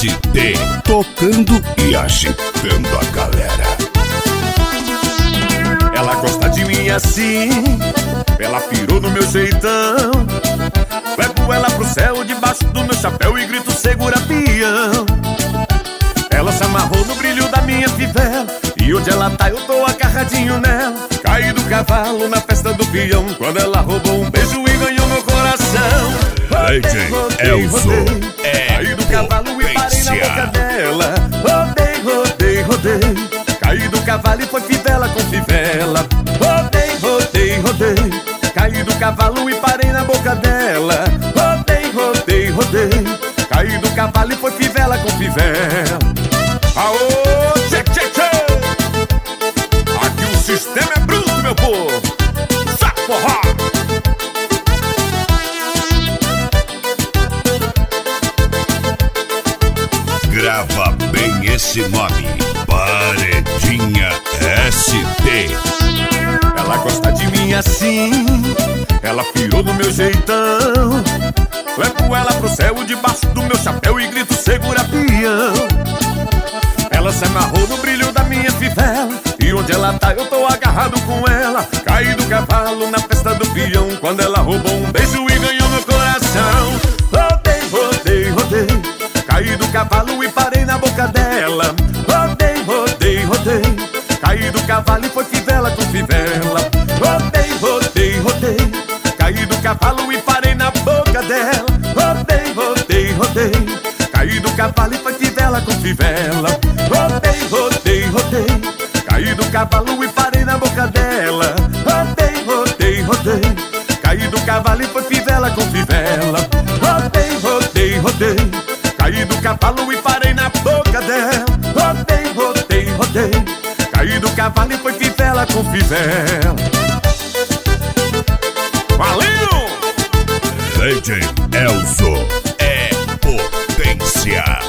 ST, tocando e agitando a galera. Ela gosta de mim assim, ela pirou no meu jeitão. Levo ela pro céu debaixo do meu chapéu e grito segura peão. Ela se amarrou no brilho da minha fivela, e onde ela tá eu tô agarradinho nela. Caí do cavalo na festa do peão, quando ela roubou um beijo e ganhou meu coração. DJ Elzo Caí do cavalo e parei na boca dela. Rodei, rodei, rodei. Caí do cavalo e foi fivela com fivela. Rodei, rodei, rodei. Caí do cavalo e parei na boca dela. Rodei, rodei, rodei. Caí do cavalo e foi fivela com fivela. Aô, tchê, tchê, tchê. Aqui o sistema é bruto, meu povo. Saco forró. Grava bem esse nome, Paredinha ST. Ela gosta de mim assim, ela pirou no meu jeitão. Levo ela pro céu debaixo do meu chapéu e grito segura peão. Ela se amarrou no brilho da minha fivela, e onde ela tá eu tô agarrado com ela. Caí do cavalo na festa do peão, quando ela roubou um beijo e ganhou meu coração. Rodei, rodei, rodei. Caí do cavalo e parei na boca dela. Rodei, rodei, rodei. Caí do cavalo e foi fivela com fivela. Rodei, rodei, rodei. Caí do cavalo e parei na boca dela. Rodei, rodei, rodei. Caí do cavalo e foi fivela com fivela. Rodei, rodei, rodei. Caí do cavalo e parei na boca dela. Rodei, rodei, rodei. Caí do cavalo e foi fivela com fivela. Rodei, rodei, rodei. Caí do cavalo e parei na boca dela. Rodei, rodei, rodei. Caí do cavalo e foi fivela com fivela. Valeu! DJ Elzo é potência.